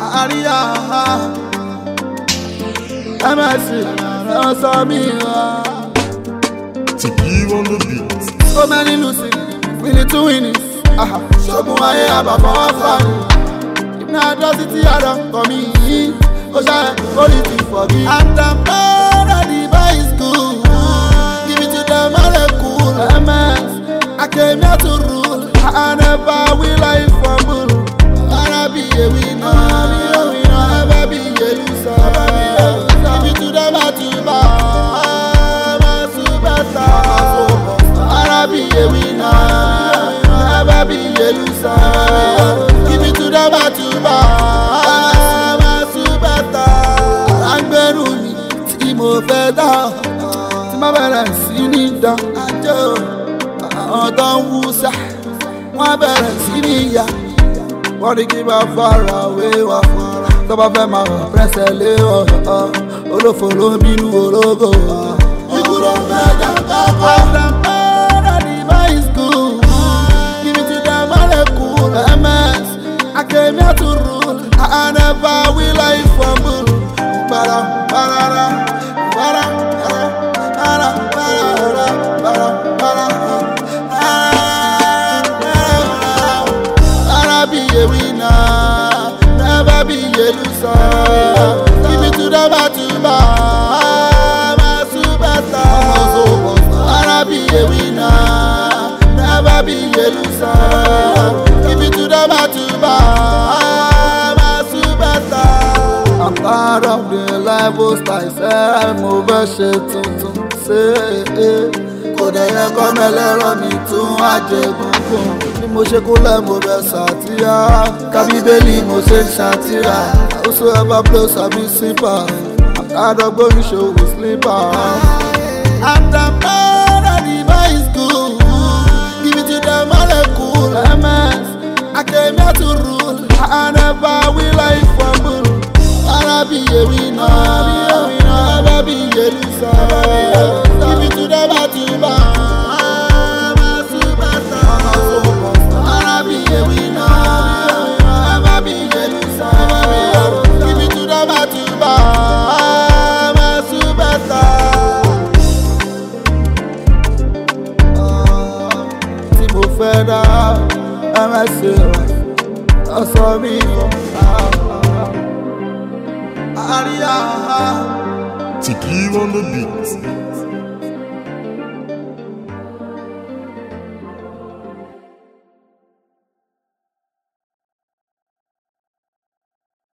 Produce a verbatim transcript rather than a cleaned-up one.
Aria, M S C, no saw me. Tiki on the beat. So many losing, we need to win it. Aha, show me my hair, but for fun. If not just it, I don't come in. Oh, shine, quality for me. And I'm proud of the boys school. Give it to them, all cool. M S, I came here to rule. I never will I fumble. I'll be a winner. I'll never be a loser. Give it to them, I to buy. I'm a superstar. I'll be a winner. Never be a loser. Give it to them, I to buy. I'm a superstar. I'm better me. Timo Feda. Tima bẹ̀rẹ̀ sí ní dán. Àwọn tó ń wúsà. Wọ́n bẹ̀rẹ̀ sí ní yá. Wọ́n ní kí bá fara wé wá. Tó bá fẹ́ máa wọ̀ pẹ́sẹ̀ lé ọ̀ọ́. Olófò ló ń bínú ológo. Ìkúrò mẹ́jà kápá. Àtàkùn ní high school. Give it to them all cool. M S, I came here to rule. I never will I fumble. Para, para, para, para, para, para, para, para. Be a winner, never be a loser. Give it to the Batuba, I'm a superstar. I'll be a winner, never be a loser. Give it to the Batuba, I'm a superstar. I'm part of the lifestyle, say I'm over shit to say. Kódà yẹ kọ́ mẹ́lẹ́rọ mi tún àjẹgúngún. Bí mo ṣe kúnlẹ̀ mo bẹ sàtìyà. Kábíbélì mo ṣe ń ṣàtìyà. Whosoever blows àbí sípà. Àkàdọ́gbó ìṣòwò slipper. I'm the man of the high school. Give it to them all cool. M S, I came here to rule. I never will I fumble. I'll be a winner. I'll be a loser. Give it to them all to buy. I'm a superstar. I'll be a winner. I'll be a loser. Give it to them all to buy. I'm a superstar. Timo Feda, M S C, that's all me. Aria, Tiki on the beat.